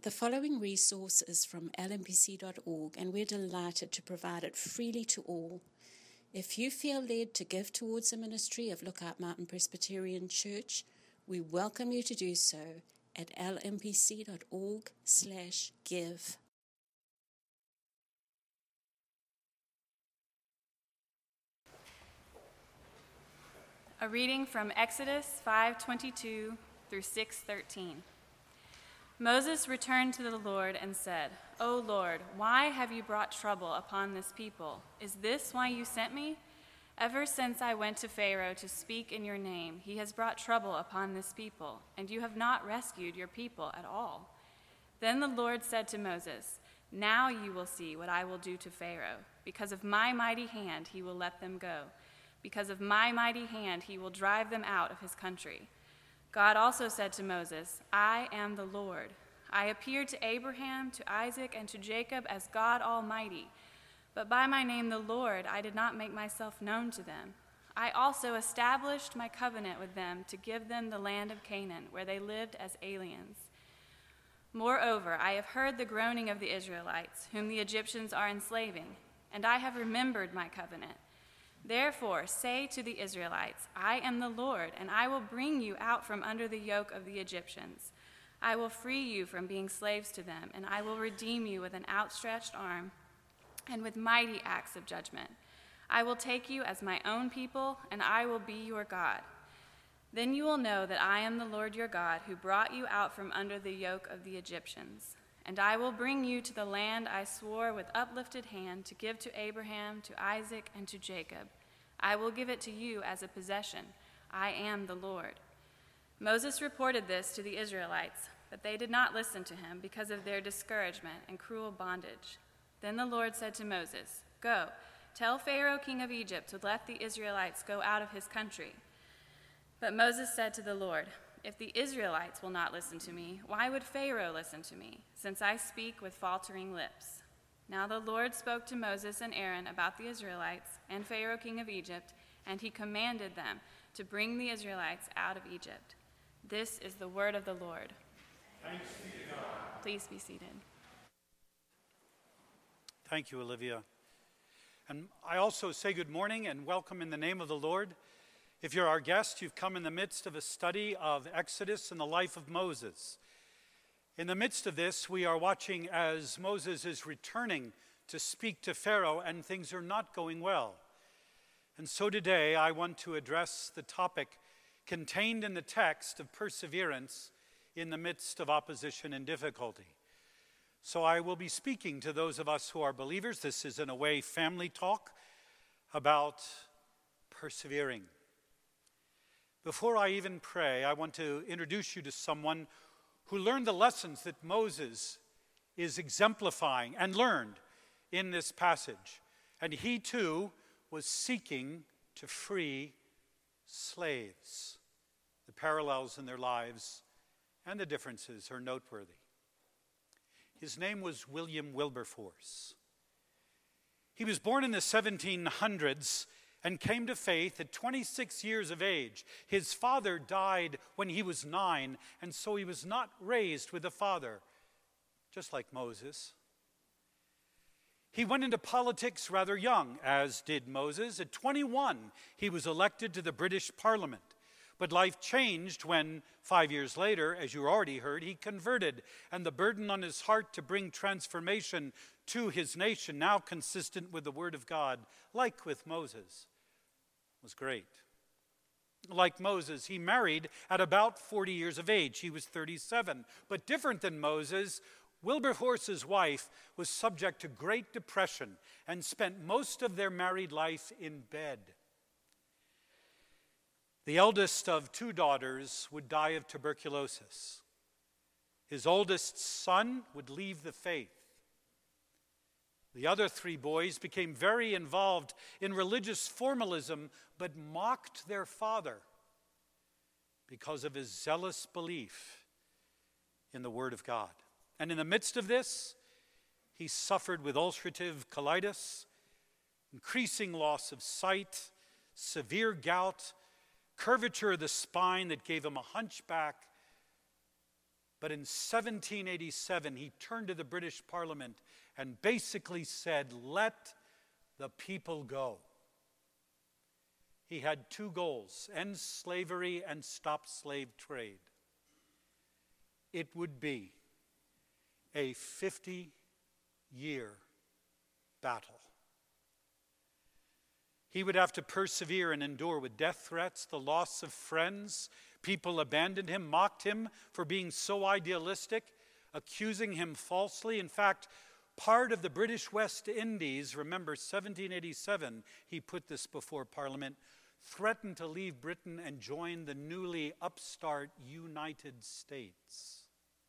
The following resource is from lmpc.org, and we're delighted to provide it freely to all. If you feel led to give towards the ministry of Lookout Mountain Presbyterian Church, we welcome you to do so at lmpc.org/give. A reading from Exodus 5:22 through 6:13. Moses returned to the Lord and said, "O Lord, why have you brought trouble upon this people? Is this why you sent me? Ever since I went to Pharaoh to speak in your name, he has brought trouble upon this people, and you have not rescued your people at all." Then the Lord said to Moses, "Now you will see what I will do to Pharaoh. Because of my mighty hand he will let them go. Because of my mighty hand he will drive them out of his country." God also said to Moses, "I am the Lord. I appeared to Abraham, to Isaac, and to Jacob as God Almighty, but by my name the Lord I did not make myself known to them. I also established my covenant with them to give them the land of Canaan, where they lived as aliens. Moreover, I have heard the groaning of the Israelites, whom the Egyptians are enslaving, and I have remembered my covenant. Therefore, say to the Israelites, I am the Lord, and I will bring you out from under the yoke of the Egyptians. I will free you from being slaves to them, and I will redeem you with an outstretched arm and with mighty acts of judgment. I will take you as my own people, and I will be your God. Then you will know that I am the Lord your God, who brought you out from under the yoke of the Egyptians. And I will bring you to the land I swore with uplifted hand to give to Abraham, to Isaac, and to Jacob. I will give it to you as a possession. I am the Lord." Moses reported this to the Israelites, but they did not listen to him because of their discouragement and cruel bondage. Then the Lord said to Moses, "Go, tell Pharaoh, king of Egypt, to let the Israelites go out of his country." But Moses said to the Lord, "If the Israelites will not listen to me, why would Pharaoh listen to me, since I speak with faltering lips?" Now the Lord spoke to Moses and Aaron about the Israelites and Pharaoh, king of Egypt, and he commanded them to bring the Israelites out of Egypt. This is the word of the Lord. Thanks be to God. Please be seated. Thank you, Olivia. And I also say good morning and welcome in the name of the Lord. If you're our guest, you've come in the midst of a study of Exodus and the life of Moses. In the midst of this, we are watching as Moses is returning to speak to Pharaoh, and things are not going well. And so today, I want to address the topic contained in the text of perseverance in the midst of opposition and difficulty. So I will be speaking to those of us who are believers. This is, in a way, family talk about persevering. Before I even pray, I want to introduce you to someone who learned the lessons that Moses is exemplifying and learned in this passage. And he too was seeking to free slaves. The parallels in their lives and the differences are noteworthy. His name was William Wilberforce. He was born in the 1700s and came to faith at 26 years of age. His father died when he was 9, and so he was not raised with a father, just like Moses. He went into politics rather young, as did Moses. At 21, he was elected to the British Parliament. But life changed when, 5 years later, as you already heard, he converted, and the burden on his heart to bring transformation to his nation, now consistent with the Word of God, like with Moses, was great. Like Moses, he married at about 40 years of age. He was 37. But different than Moses, Wilberforce's wife was subject to great depression and spent most of their married life in bed. The eldest of 2 daughters would die of tuberculosis. His oldest son would leave the faith. The other 3 boys became very involved in religious formalism, but mocked their father because of his zealous belief in the Word of God. And in the midst of this, he suffered with ulcerative colitis, increasing loss of sight, severe gout, curvature of the spine that gave him a hunchback, But in 1787, he turned to the British Parliament and basically said, let the people go. He had two goals: end slavery and stop slave trade. It would be a 50-year battle. He would have to persevere and endure with death threats, the loss of friends. People abandoned him, mocked him for being so idealistic, accusing him falsely. In fact, part of the British West Indies, remember 1787, he put this before Parliament, threatened to leave Britain and join the newly upstart United States.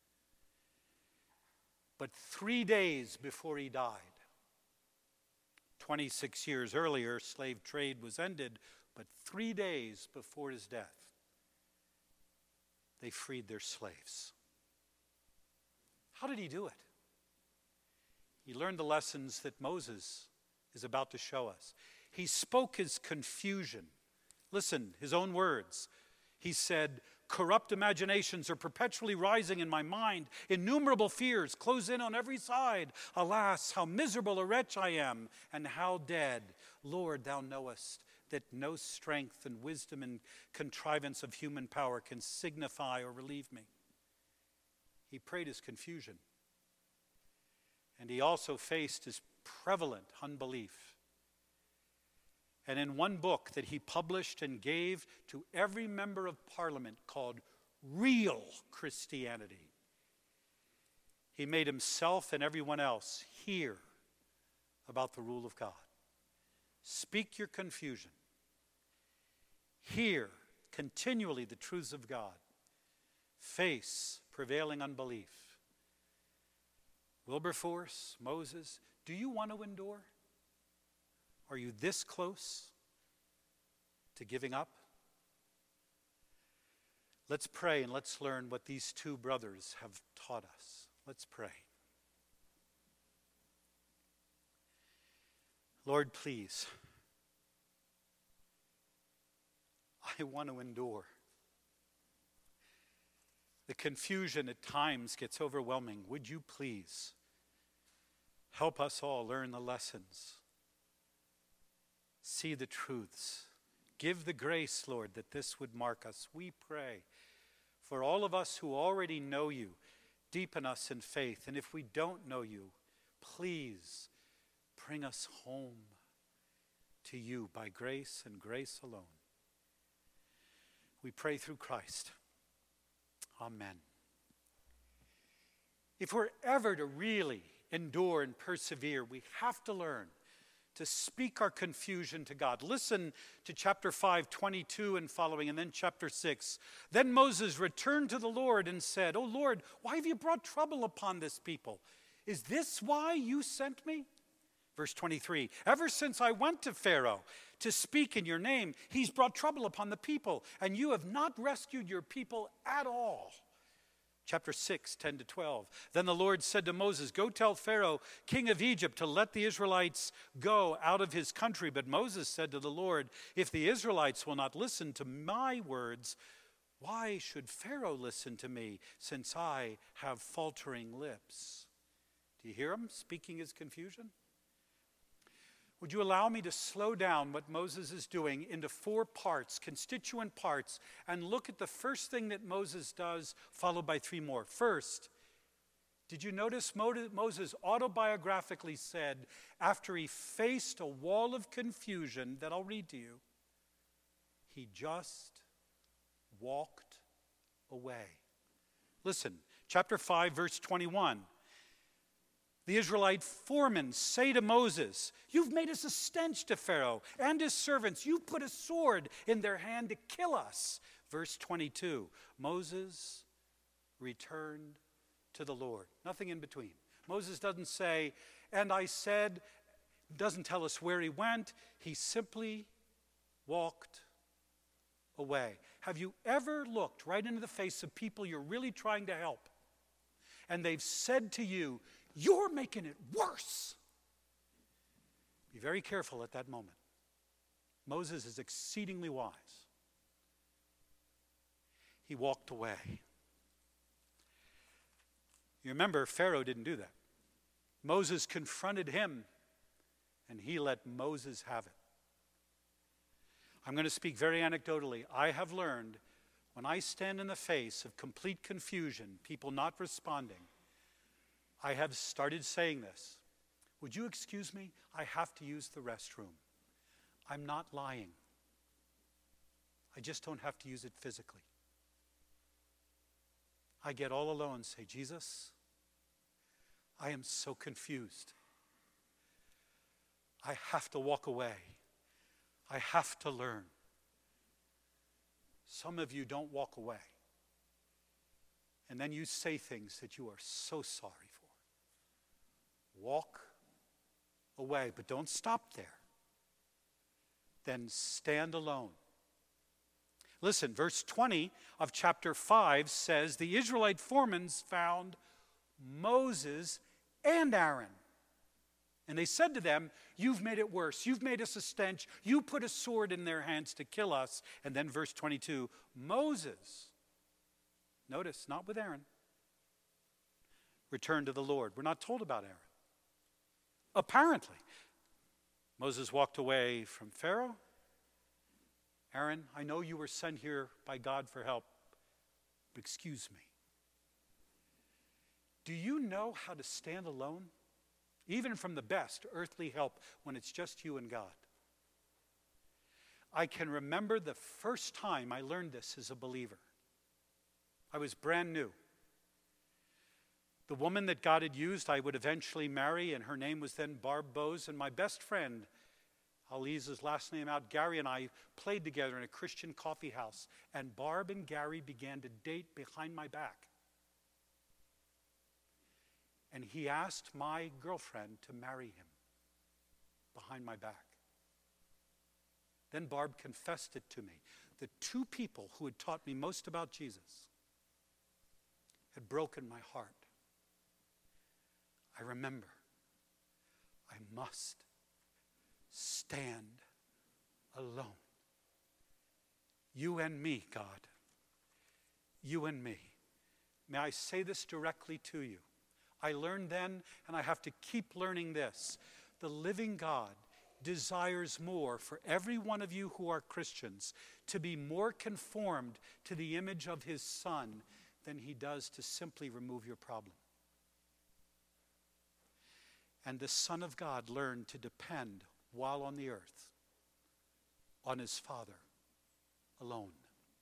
But 3 days before he died, 26 years earlier, slave trade was ended, but 3 days before his death, they freed their slaves. How did he do it? He learned the lessons that Moses is about to show us. He spoke his confusion. Listen, his own words. He said, corrupt imaginations are perpetually rising in my mind. Innumerable fears close in on every side. Alas, how miserable a wretch I am, and how dead. Lord, thou knowest that no strength and wisdom and contrivance of human power can signify or relieve me. He prayed his confusion. And he also faced his prevalent unbelief. And in one book that he published and gave to every member of Parliament called Real Christianity, he made himself and everyone else hear about the rule of God. Speak your confusion. Hear continually the truths of God. Face prevailing unbelief. Wilberforce, Moses, do you want to endure? Are you this close to giving up? Let's pray and let's learn what these two brothers have taught us. Let's pray. Lord, please, I want to endure. The confusion at times gets overwhelming. Would you please help us all learn the lessons, see the truths. Give the grace, Lord, that this would mark us. We pray for all of us who already know you, deepen us in faith. And if we don't know you, please bring us home to you by grace and grace alone. We pray through Christ. Amen. If we're ever to really endure and persevere, we have to learn to speak our confusion to God. Listen to chapter 5, 22 and following, and then chapter 6. Then Moses returned to the Lord and said, "O Lord, why have you brought trouble upon this people? Is this why you sent me?" Verse 23, "Ever since I went to Pharaoh to speak in your name, he's brought trouble upon the people, and you have not rescued your people at all." Chapter 6, 10 to 12. Then the Lord said to Moses, "Go tell Pharaoh, king of Egypt, to let the Israelites go out of his country." But Moses said to the Lord, "If the Israelites will not listen to my words, why should Pharaoh listen to me, since I have faltering lips?" Do you hear him speaking his confusion? Would you allow me to slow down what Moses is doing into 4 parts, constituent parts, and look at the first thing that Moses does, followed by 3 more. First, did you notice Moses autobiographically said, after he faced a wall of confusion that I'll read to you, he just walked away. Listen, chapter 5, verse 21. The Israelite foremen say to Moses, "You've made us a stench to Pharaoh and his servants. You've put a sword in their hand to kill us." Verse 22, Moses returned to the Lord. Nothing in between. Moses doesn't say, "And I said," doesn't tell us where he went. He simply walked away. Have you ever looked right into the face of people you're really trying to help, and they've said to you, "You're making it worse"? Be very careful at that moment. Moses is exceedingly wise. He walked away. You remember, Pharaoh didn't do that. Moses confronted him, and he let Moses have it. I'm going to speak very anecdotally. I have learned when I stand in the face of complete confusion, people not responding, I have started saying this. Would you excuse me? I have to use the restroom. I'm not lying. I just don't have to use it physically. I get all alone and say, Jesus, I am so confused. I have to walk away. I have to learn. Some of you don't walk away. And then you say things that you are so sorry for. Walk away, but don't stop there. Then stand alone. Listen, verse 20 of chapter 5 says, the Israelite foremen found Moses and Aaron. And they said to them, you've made it worse. You've made us a stench. You put a sword in their hands to kill us. And then verse 22, Moses, notice, not with Aaron, returned to the Lord. We're not told about Aaron. Apparently, Moses walked away from Pharaoh. Aaron, I know you were sent here by God for help, but excuse me. Do you know how to stand alone, even from the best earthly help, when it's just you and God? I can remember the first time I learned this as a believer. I was brand new. The woman that God had used, I would eventually marry, and her name was then Barb Bose, and my best friend, I'll ease his last name out, Gary and I played together in a Christian coffee house, and Barb and Gary began to date behind my back. And he asked my girlfriend to marry him behind my back. Then Barb confessed it to me. The two people who had taught me most about Jesus had broken my heart. I remember, I must stand alone. You and me, God. You and me. May I say this directly to you? I learned then, and I have to keep learning this. The living God desires more for every one of you who are Christians to be more conformed to the image of his Son than he does to simply remove your problem. And the Son of God learned to depend, while on the earth, on his Father alone.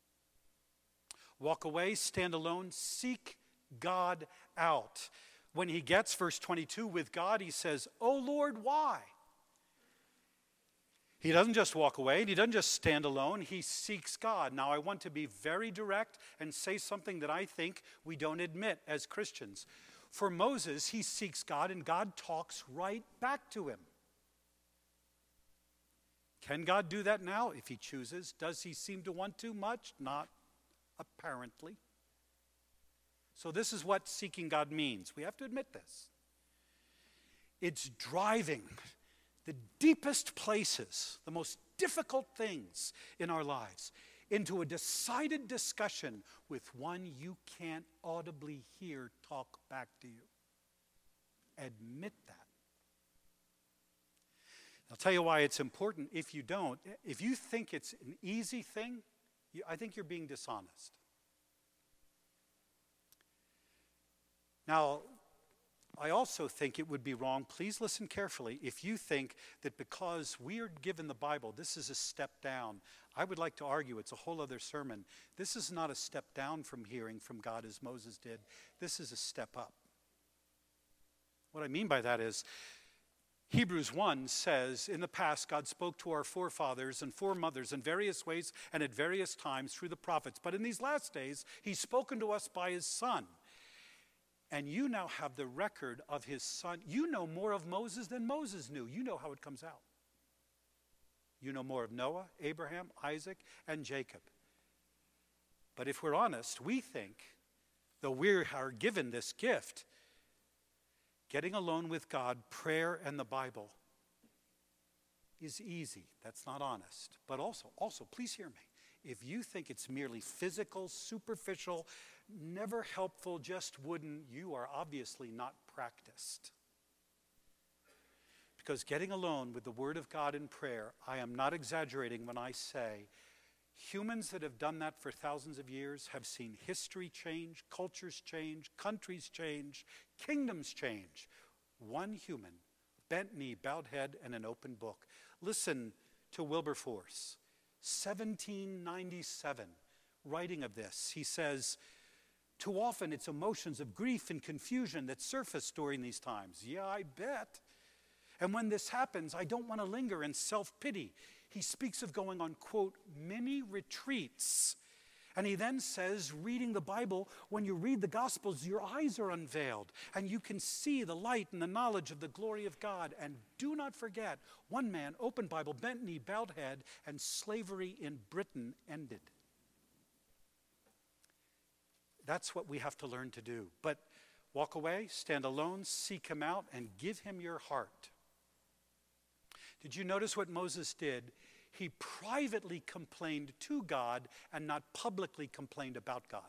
Walk away, stand alone, seek God out. When he gets, verse 22, with God, he says, "Oh Lord, why?" He doesn't just walk away, and he doesn't just stand alone, he seeks God. Now, I want to be very direct and say something that I think we don't admit as Christians. For Moses, he seeks God, and God talks right back to him. Can God do that now? If he chooses. Does he seem to want to much? Not apparently. So this is what seeking God means. We have to admit this. It's driving the deepest places, the most difficult things in our lives, into a decided discussion with one you can't audibly hear talk back to you. Admit that. I'll tell you why it's important. If you don't, if you think it's an easy thing, I think you're being dishonest. Now, I also think it would be wrong, please listen carefully, if you think that because we are given the Bible, this is a step down. I would like to argue it's a whole other sermon. This is not a step down from hearing from God as Moses did. This is a step up. What I mean by that is, Hebrews 1 says, in the past, God spoke to our forefathers and foremothers in various ways and at various times through the prophets. But in these last days, he's spoken to us by his Son. And you now have the record of his Son. You know more of Moses than Moses knew. You know how it comes out. You know more of Noah, Abraham, Isaac, and Jacob. But if we're honest, we think, though we are given this gift, getting alone with God, prayer, and the Bible is easy. That's not honest. But also, please hear me. If you think it's merely physical, superficial, never helpful, just wooden, you are obviously not practiced. Because getting alone with the Word of God in prayer, I am not exaggerating when I say, humans that have done that for thousands of years have seen history change, cultures change, countries change, kingdoms change. One human, bent knee, bowed head, and an open book. Listen to Wilberforce, 1797, writing of this. He says, too often it's emotions of grief and confusion that surface during these times. Yeah, I bet. And when this happens, I don't want to linger in self-pity. He speaks of going on, quote, many retreats. And he then says, reading the Bible, when you read the Gospels, your eyes are unveiled, and you can see the light and the knowledge of the glory of God. And do not forget, one man, open Bible, bent knee, bowed head, and slavery in Britain ended. That's what we have to learn to do. But walk away, stand alone, seek him out, and give him your heart. Did you notice what Moses did? He privately complained to God and not publicly complained about God.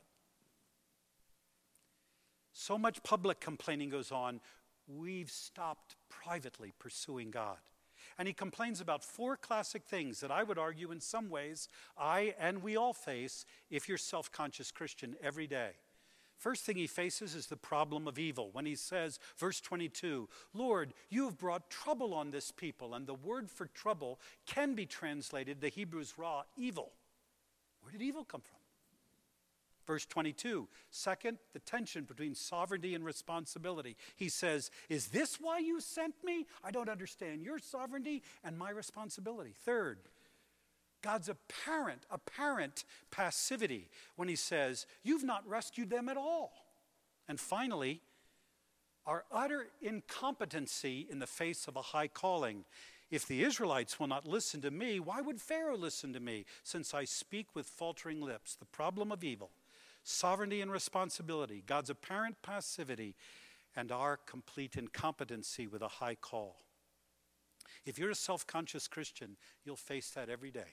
So much public complaining goes on, we've stopped privately pursuing God. And he complains about 4 classic things that I would argue in some ways I and we all face if you're a self-conscious Christian every day. First thing he faces is the problem of evil. When he says, verse 22, Lord, you have brought trouble on this people. And the word for trouble can be translated, the Hebrew's ra, evil. Where did evil come from? Verse 22, second, the tension between sovereignty and responsibility. He says, is this why you sent me? I don't understand your sovereignty and my responsibility. Third, God's apparent passivity when he says, you've not rescued them at all. And finally, our utter incompetency in the face of a high calling. If the Israelites will not listen to me, why would Pharaoh listen to me, since I speak with faltering lips? The problem of evil, sovereignty and responsibility, God's apparent passivity, and our complete incompetency with a high call. If you're a self-conscious Christian, you'll face that every day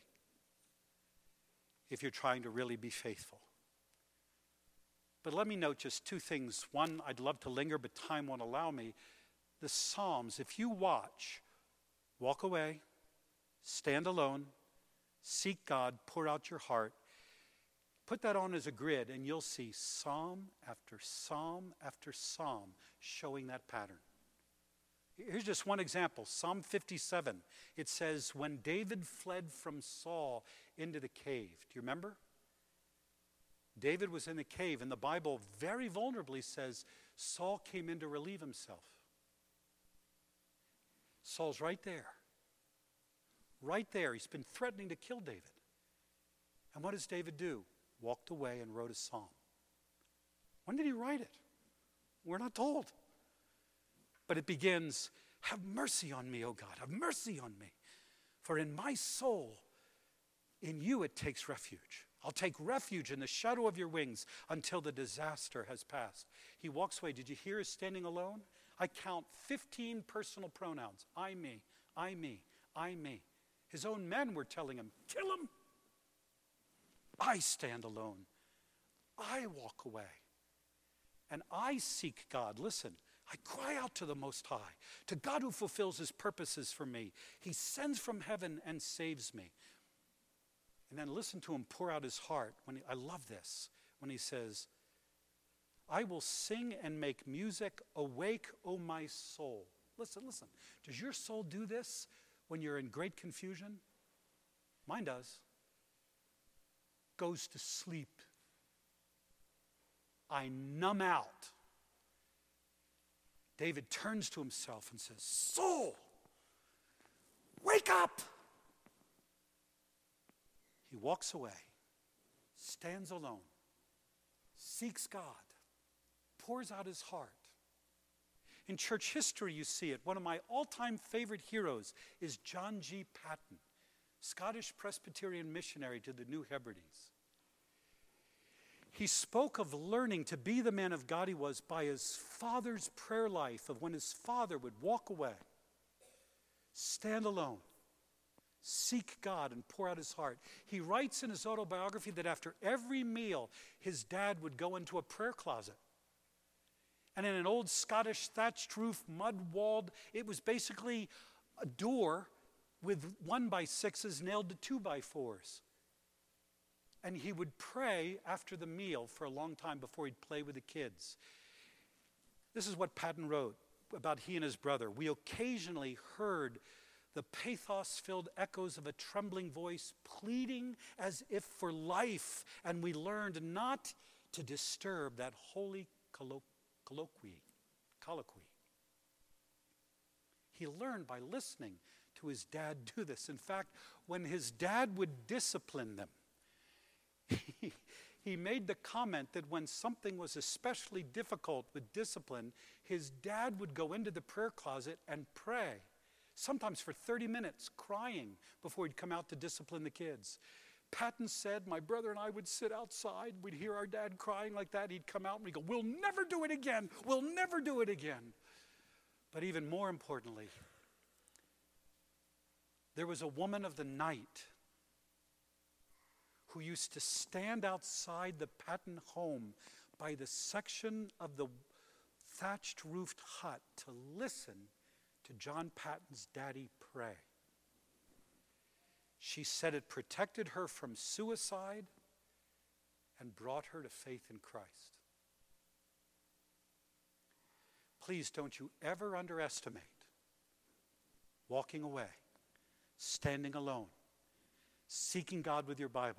if you're trying to really be faithful. But let me note just 2 things. One, I'd love to linger, but time won't allow me. The Psalms, if you watch, walk away, stand alone, seek God, pour out your heart, put that on as a grid, and you'll see psalm after psalm after psalm showing that pattern. Here's just one example, Psalm 57. It says, when David fled from Saul into the cave. Do you remember? David was in the cave, and the Bible very vulnerably says Saul came in to relieve himself. Saul's right there. Right there. He's been threatening to kill David. And what does David do? Walked away and wrote a psalm. When did he write it? We're not told. But it begins, have mercy on me, O God, have mercy on me. For in my soul, in you it takes refuge. I'll take refuge in the shadow of your wings until the disaster has passed. He walks away. Did you hear his standing alone? I count 15 personal pronouns. I, me, I, me, I, me. His own men were telling him, kill him. I stand alone. I walk away. And I seek God. Listen. I cry out to the Most High, to God who fulfills his purposes for me. He sends from heaven and saves me. And then listen to him pour out his heart. I love this, when he says, I will sing and make music. Awake, O my soul. Listen. Does your soul do this when you're in great confusion? Mine does. Goes to sleep. I numb out. David turns to himself and says, soul, wake up. He walks away, stands alone, seeks God, pours out his heart. In church history, you see it. One of my all-time favorite heroes is John G. Paton, Scottish Presbyterian missionary to the New Hebrides. He spoke of learning to be the man of God he was by his father's prayer life, of when his father would walk away, stand alone, seek God and pour out his heart. He writes in his autobiography that after every meal, his dad would go into a prayer closet. And in an old Scottish thatched roof, mud-walled, it was basically a door with 1x6s nailed to 2x4s. And he would pray after the meal for a long time before he'd play with the kids. This is what Patton wrote about he and his brother. We occasionally heard the pathos-filled echoes of a trembling voice pleading as if for life, and we learned not to disturb that holy colloquy. He learned by listening to his dad do this. In fact, when his dad would discipline them, he made the comment that when something was especially difficult with discipline, his dad would go into the prayer closet and pray, sometimes for 30 minutes, crying before he'd come out to discipline the kids. Patton said, my brother and I would sit outside. We'd hear our dad crying like that. He'd come out and we'd go, we'll never do it again. We'll never do it again. But even more importantly, there was a woman of the night who used to stand outside the Patton home by the section of the thatched roofed hut to listen to John Patton's daddy pray. She said it protected her from suicide and brought her to faith in Christ. Please don't you ever underestimate walking away, standing alone, seeking God with your Bible,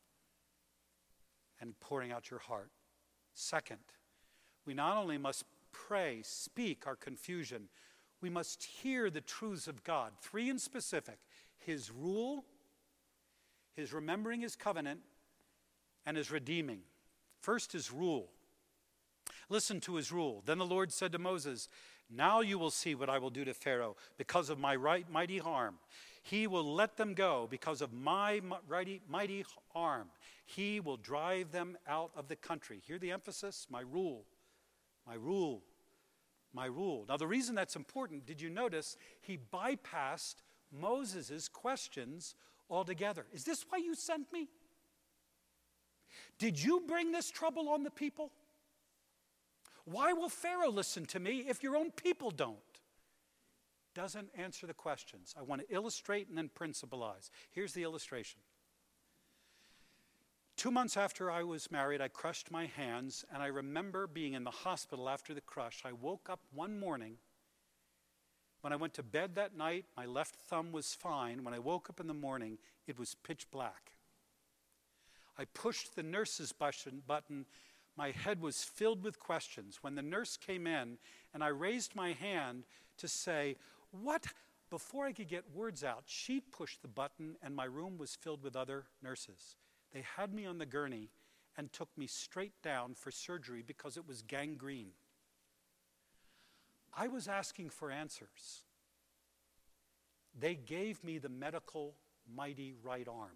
and pouring out your heart. Second, we not only must pray, speak our confusion, we must hear the truths of God. 3 in specific: his rule, his remembering his covenant, and his redeeming. First, his rule. Listen to his rule. Then the Lord said to Moses, now you will see what I will do to Pharaoh because of my mighty arm. He will let them go because of my mighty arm. He will drive them out of the country. Hear the emphasis? My rule. My rule. My rule. Now the reason that's important, did you notice he bypassed Moses' questions altogether? Is this why you sent me? Did you bring this trouble on the people? Why will Pharaoh listen to me if your own people don't? Doesn't answer the questions. I want to illustrate and then principalize. Here's the illustration. 2 months after I was married, I crushed my hands, and I remember being in the hospital after the crush. I woke up one morning. When I went to bed that night, my left thumb was fine. When I woke up in the morning, it was pitch black. I pushed the nurse's button. My head was filled with questions. When the nurse came in and I raised my hand to say, what? Before I could get words out, she pushed the button and my room was filled with other nurses. They had me on the gurney and took me straight down for surgery because it was gangrene. I was asking for answers. They gave me the medical mighty right arm.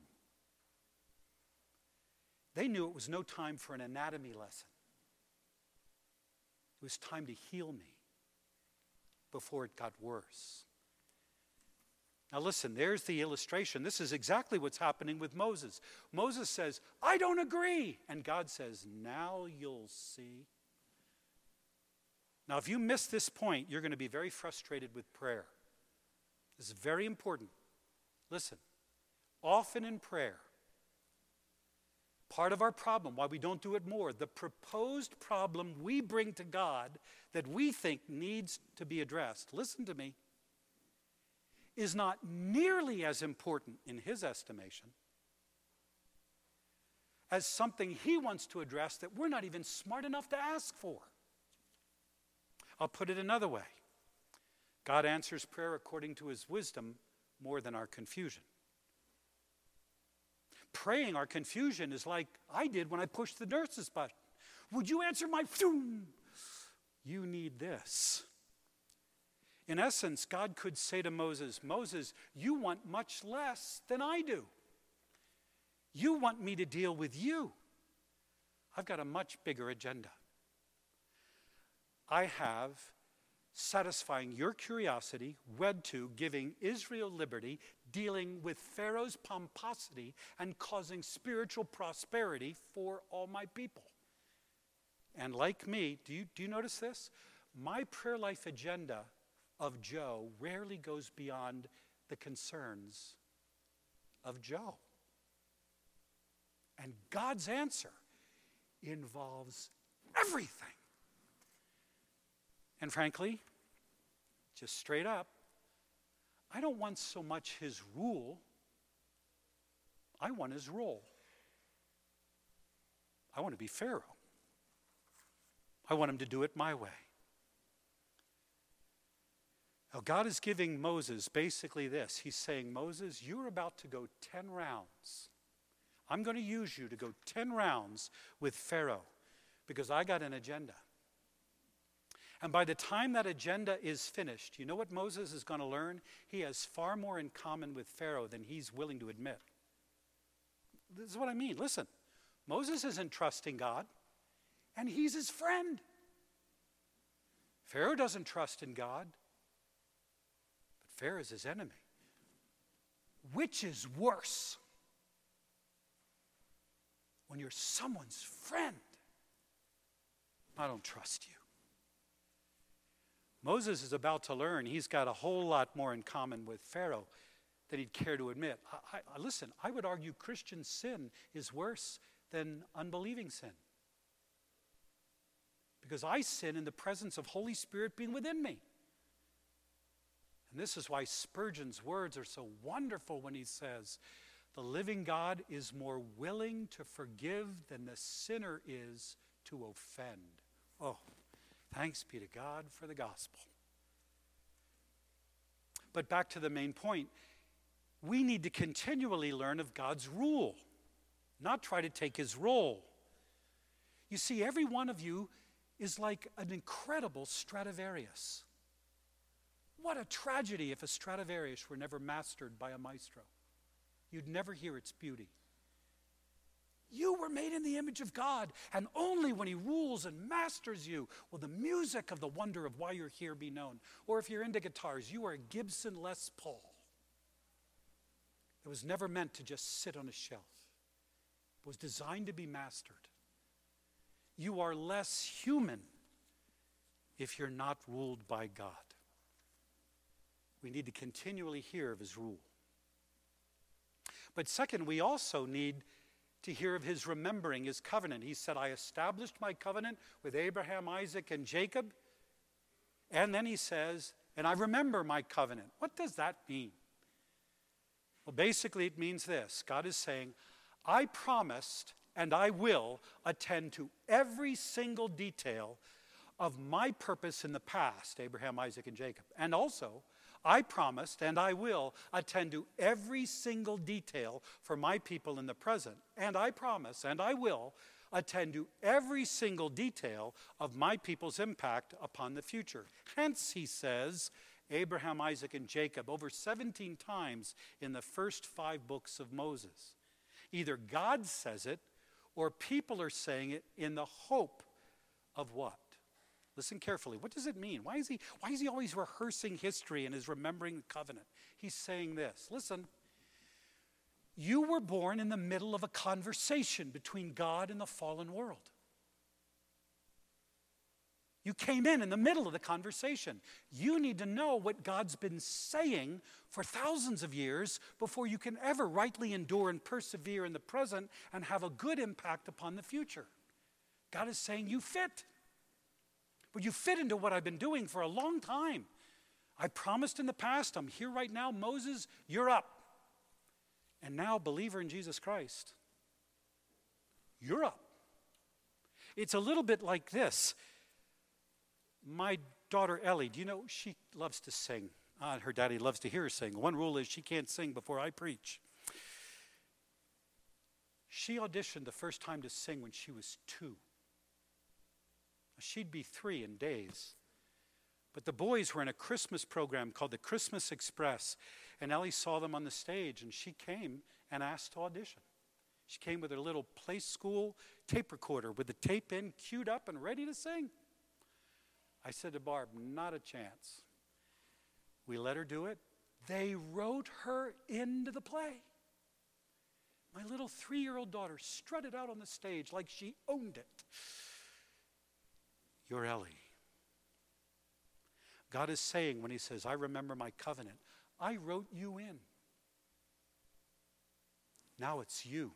They knew it was no time for an anatomy lesson. It was time to heal me before it got worse. Now listen, there's the illustration. This is exactly what's happening with Moses. Moses says, I don't agree. And God says, now you'll see. Now if you miss this point, you're going to be very frustrated with prayer. This is very important. Listen, often in prayer, part of our problem, why we don't do it more, the proposed problem we bring to God that we think needs to be addressed, listen to me, is not nearly as important in his estimation as something he wants to address that we're not even smart enough to ask for. I'll put it another way. God answers prayer according to his wisdom more than our confusion. Praying our confusion is like I did when I pushed the nurse's button. Would you answer my phoom? You need this. In essence, God could say to Moses, Moses, you want much less than I do. You want me to deal with you. I've got a much bigger agenda. I have satisfying your curiosity, wed to giving Israel liberty, dealing with Pharaoh's pomposity, and causing spiritual prosperity for all my people. And like me, do you notice this? My prayer life agenda of Joe rarely goes beyond the concerns of Joe. And God's answer involves everything. And frankly, just straight up, I don't want so much his rule, I want his role. I want to be Pharaoh. I want him to do it my way. Now, God is giving Moses basically this. He's saying, Moses, you're about to go 10 rounds. I'm going to use you to go 10 rounds with Pharaoh because I got an agenda. And by the time that agenda is finished, you know what Moses is going to learn? He has far more in common with Pharaoh than he's willing to admit. This is what I mean. Listen, Moses isn't trusting God, and he's his friend. Pharaoh doesn't trust in God, but Pharaoh is his enemy. Which is worse? When you're someone's friend, I don't trust you. Moses is about to learn he's got a whole lot more in common with Pharaoh than he'd care to admit. Listen, I would argue Christian sin is worse than unbelieving sin. Because I sin in the presence of Holy Spirit being within me. And this is why Spurgeon's words are so wonderful when he says, the living God is more willing to forgive than the sinner is to offend. Oh, thanks be to God for the gospel. But back to the main point, we need to continually learn of God's rule, not try to take his role. You see, every one of you is like an incredible Stradivarius. What a tragedy if a Stradivarius were never mastered by a maestro. You'd never hear its beauty. You were made in the image of God, and only when he rules and masters you will the music of the wonder of why you're here be known. Or if you're into guitars, you are a Gibson Les Paul. It was never meant to just sit on a shelf. It was designed to be mastered. You are less human if you're not ruled by God. We need to continually hear of his rule. But second, we also need to hear of his remembering his covenant. He said, I established my covenant with Abraham, Isaac, and Jacob. And then he says, and I remember my covenant. What does that mean? Well, basically it means this. God is saying, I promised and I will attend to every single detail of my purpose in the past, Abraham, Isaac, and Jacob. And also, I promised and I will attend to every single detail for my people in the present. And I promise and I will attend to every single detail of my people's impact upon the future. Hence, he says, Abraham, Isaac, and Jacob over 17 times in the first 5 books of Moses. Either God says it or people are saying it in the hope of what? Listen carefully. What does it mean? Why is he always rehearsing history and is remembering the covenant? He's saying this. Listen, you were born in the middle of a conversation between God and the fallen world. You came in the middle of the conversation. You need to know what God's been saying for thousands of years before you can ever rightly endure and persevere in the present and have a good impact upon the future. God is saying you fit. But you fit into what I've been doing for a long time. I promised in the past, I'm here right now. Moses, you're up. And now, believer in Jesus Christ, you're up. It's a little bit like this. My daughter Ellie, do you know, she loves to sing. Her daddy loves to hear her sing. One rule is she can't sing before I preach. She auditioned the first time to sing when she was 2. She'd be 3 in days. But the boys were in a Christmas program called the Christmas Express, and Ellie saw them on the stage, and she came and asked to audition. She came with her little play school tape recorder with the tape in, queued up and ready to sing. I said to Barb, not a chance. We let her do it. They wrote her into the play. My little 3-year-old daughter strutted out on the stage like she owned it. You're Ellie. God is saying when he says, I remember my covenant, I wrote you in. Now it's you.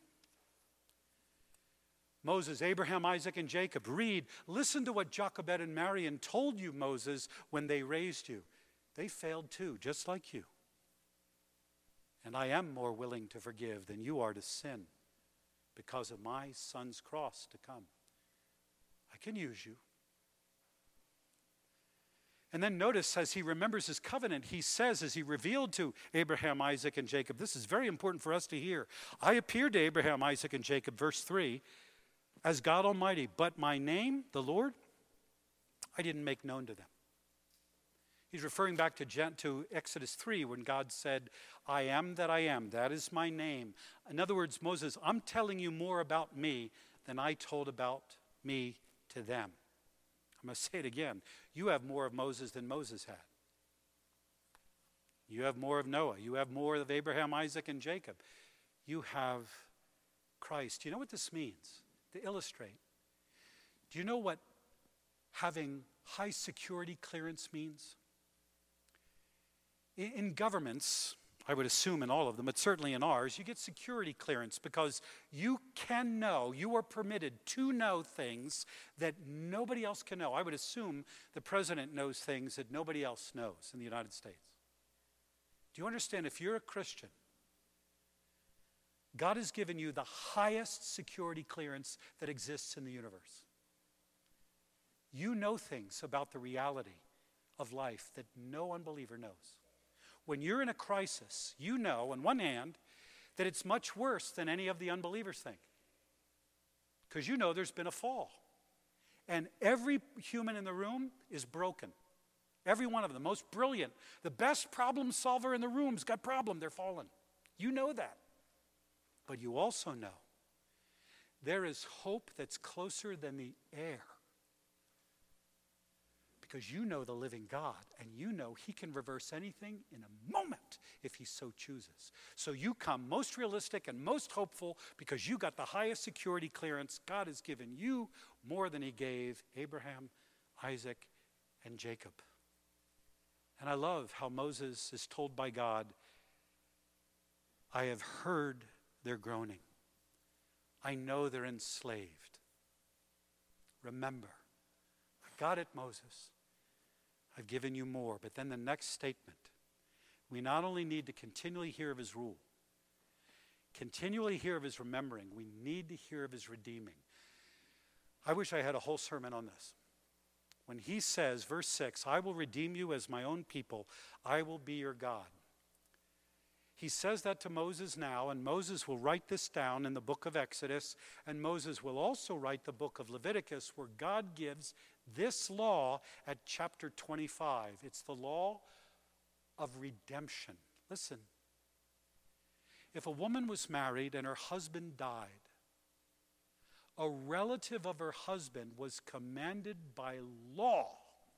Moses, Abraham, Isaac, and Jacob. Read, listen to what Jochebed and Marion told you, Moses, when they raised you. They failed too, just like you. And I am more willing to forgive than you are to sin because of my son's cross to come. I can use you. And then notice as he remembers his covenant, he says, as he revealed to Abraham, Isaac, and Jacob, this is very important for us to hear. I appeared to Abraham, Isaac, and Jacob, verse 3, as God Almighty, but my name, the Lord, I didn't make known to them. He's referring back to Exodus 3 when God said, I am that I am. That is my name. In other words, Moses, I'm telling you more about me than I told about me to them. I'm going to say it again. You have more of Moses than Moses had. You have more of Noah. You have more of Abraham, Isaac, and Jacob. You have Christ. Do you know what this means? To illustrate. Do you know what having high security clearance means? In governments, I would assume in all of them, but certainly in ours, you get security clearance because you are permitted to know things that nobody else can know. I would assume the president knows things that nobody else knows in the United States. Do you understand? If you're a Christian, God has given you the highest security clearance that exists in the universe. You know things about the reality of life that no unbeliever knows. When you're in a crisis, you know, on one hand, that it's much worse than any of the unbelievers think. Because you know there's been a fall. And every human in the room is broken. Every one of them, the most brilliant, the best problem solver in the room's got a problem, they're fallen. You know that. But you also know there is hope that's closer than the air. Because you know the living God, and you know he can reverse anything in a moment if he so chooses. So you come most realistic and most hopeful because you got the highest security clearance. God has given you more than he gave Abraham, Isaac, and Jacob. And I love how Moses is told by God, I have heard their groaning. I know they're enslaved. Remember, I got it, Moses. I've given you more. But then the next statement, we not only need to continually hear of his rule, continually hear of his remembering, we need to hear of his redeeming. I wish I had a whole sermon on this. When he says, verse 6, I will redeem you as my own people, I will be your God. He says that to Moses now, and Moses will write this down in the book of Exodus, and Moses will also write the book of Leviticus, where God gives this law at chapter 25. It's the law of redemption. Listen, if a woman was married and her husband died, a relative of her husband was commanded by law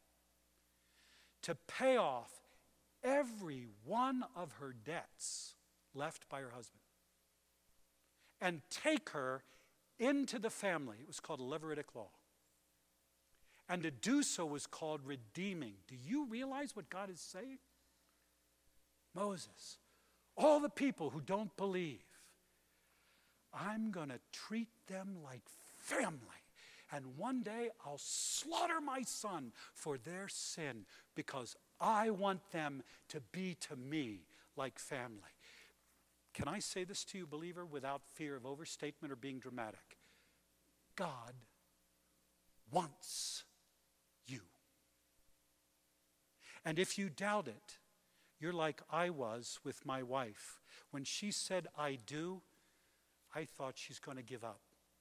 to pay off every one of her debts left by her husband and take her into the family. It was called a Levitic law. And to do so was called redeeming. Do you realize what God is saying? Moses, all the people who don't believe, I'm going to treat them like family. And one day I'll slaughter my son for their sin because I want them to be to me like family. Can I say this to you, believer, without fear of overstatement or being dramatic? God wants you. And if you doubt it, you're like I was with my wife. When she said, I do, I thought she's going to give up.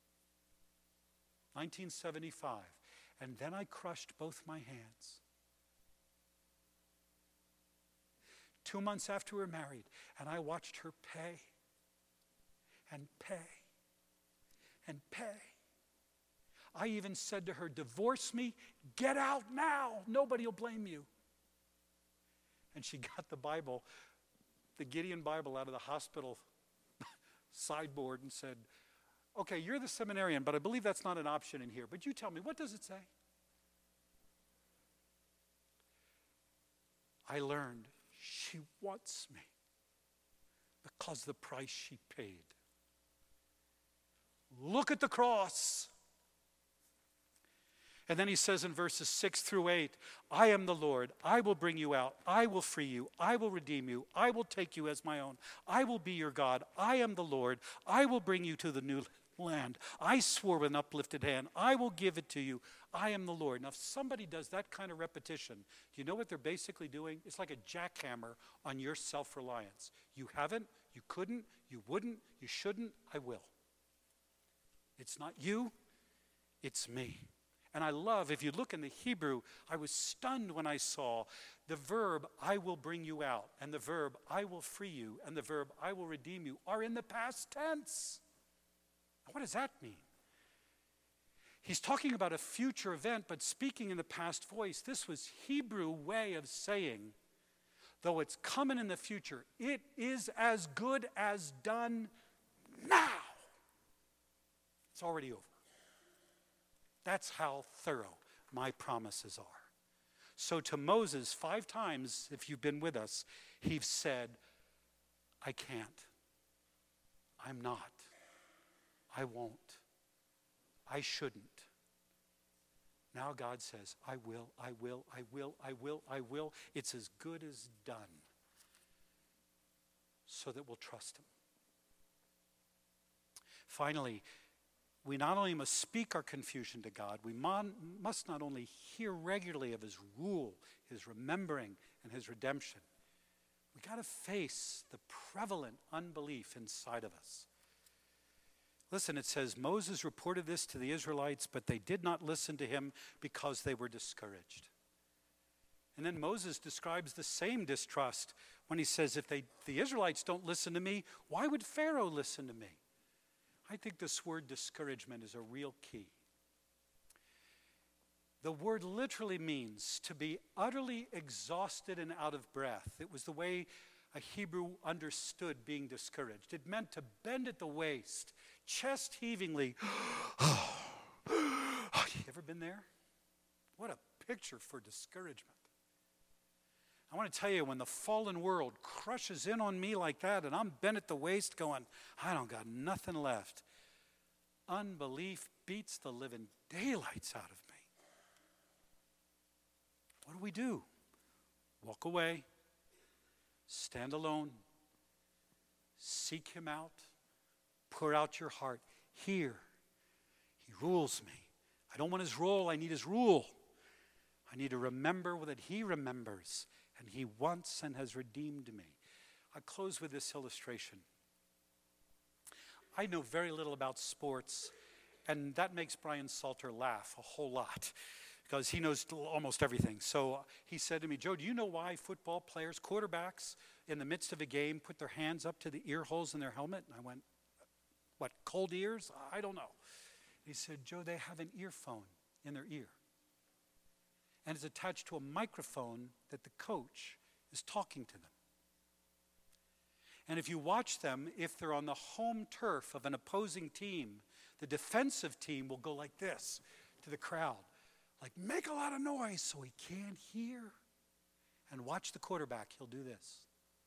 1975. And then I crushed both my hands. 2 months after we were married, and I watched her pay and pay and pay. I even said to her, divorce me, get out now. Nobody will blame you. And she got the Bible, the Gideon Bible, out of the hospital sideboard and said, okay, you're the seminarian, but I believe that's not an option in here. But you tell me, what does it say? I learned she wants me because the price she paid. Look at the cross. And then he says in verses 6 through 8, I am the Lord. I will bring you out. I will free you. I will redeem you. I will take you as my own. I will be your God. I am the Lord. I will bring you to the new land. I swore with an uplifted hand. I will give it to you. I am the Lord. Now, if somebody does that kind of repetition, do you know what they're basically doing? It's like a jackhammer on your self-reliance. You haven't, you couldn't, you wouldn't, you shouldn't, I will. It's not you, it's me. And I love, if you look in the Hebrew, I was stunned when I saw the verb, I will bring you out, and the verb, I will free you, and the verb, I will redeem you, are in the past tense. What does that mean? He's talking about a future event, but speaking in the past voice. This was Hebrew way of saying, though it's coming in the future, it is as good as done now. It's already over. That's how thorough my promises are. So to Moses, 5 times, if you've been with us, he's said, I can't. I'm not. I won't. I shouldn't. Now God says, I will, I will, I will, I will, I will. It's as good as done. So that we'll trust him. Finally, we not only must speak our confusion to God, we must not only hear regularly of his rule, his remembering, and his redemption. We got to face the prevalent unbelief inside of us. Listen, it says, Moses reported this to the Israelites, but they did not listen to him because they were discouraged. And then Moses describes the same distrust when he says, if the Israelites don't listen to me, why would Pharaoh listen to me? I think this word discouragement is a real key. The word literally means to be utterly exhausted and out of breath. It was the way a Hebrew understood being discouraged. It meant to bend at the waist, chest heavingly. You ever been there? What a picture for discouragement. I want to tell you, when the fallen world crushes in on me like that and I'm bent at the waist going, I don't got nothing left, unbelief beats the living daylights out of me. What do? Walk away, stand alone, seek him out, pour out your heart. Here, he rules me. I don't want his role, I need his rule. I need to remember that he remembers, and he wants and has redeemed me. I close with this illustration. I know very little about sports, and that makes Brian Salter laugh a whole lot because he knows almost everything. So he said to me, Joe, do you know why football players, quarterbacks, in the midst of a game put their hands up to the ear holes in their helmet? And I went, what, cold ears? I don't know. He said, Joe, they have an earphone in their ear. And it's attached to a microphone that the coach is talking to them. And if you watch them, if they're on the home turf of an opposing team, the defensive team will go like this to the crowd. Like, make a lot of noise so he can't hear. And watch the quarterback, he'll do this.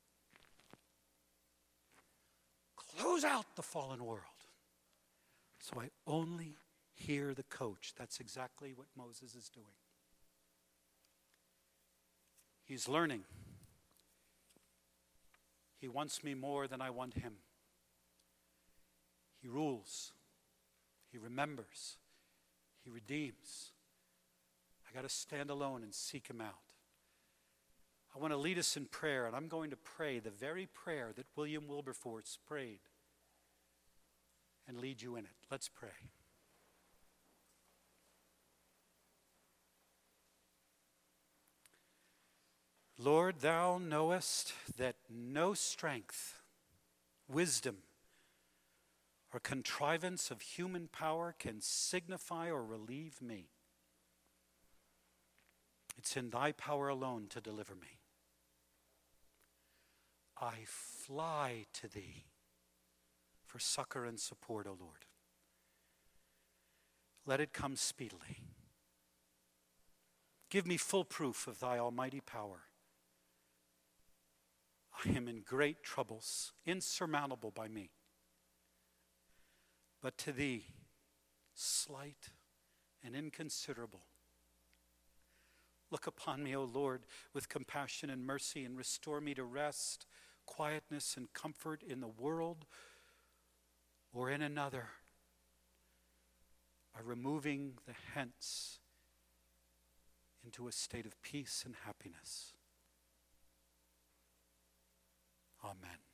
Close out the fallen world. So I only hear the coach. That's exactly what Moses is doing. He's learning. He wants me more than I want him. He rules. He remembers. He redeems. I got to stand alone and seek him out. I want to lead us in prayer, and I'm going to pray the very prayer that William Wilberforce prayed and lead you in it. Let's pray. Lord, thou knowest that no strength, wisdom, or contrivance of human power can signify or relieve me. It's in thy power alone to deliver me. I fly to thee for succor and support, O Lord. Let it come speedily. Give me full proof of thy almighty power. I am in great troubles, insurmountable by me. But to thee, slight and inconsiderable. Look upon me, O Lord, with compassion and mercy, and restore me to rest, quietness, and comfort in the world or in another, by removing the hence into a state of peace and happiness. Amen.